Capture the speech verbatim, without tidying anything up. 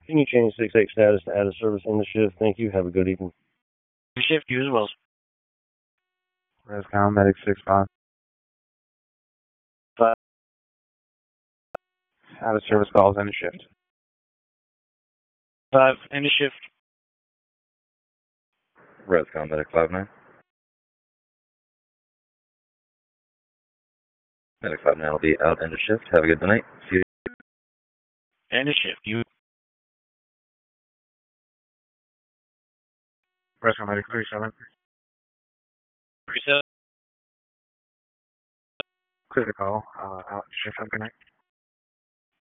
Can you change six eight status to add a service in the shift? Thank you. Have a good evening. Shift, you as well. Rescom, medic six five. Five. Out of service calls, end of shift. Five, end of shift. Rescom, medic five nine. Medic five nine will be out end of shift. Have a good night. See you. End of shift, you. Rescom, medic three seven. Three seven. Clear the call. Uh, out shift. Have a good night.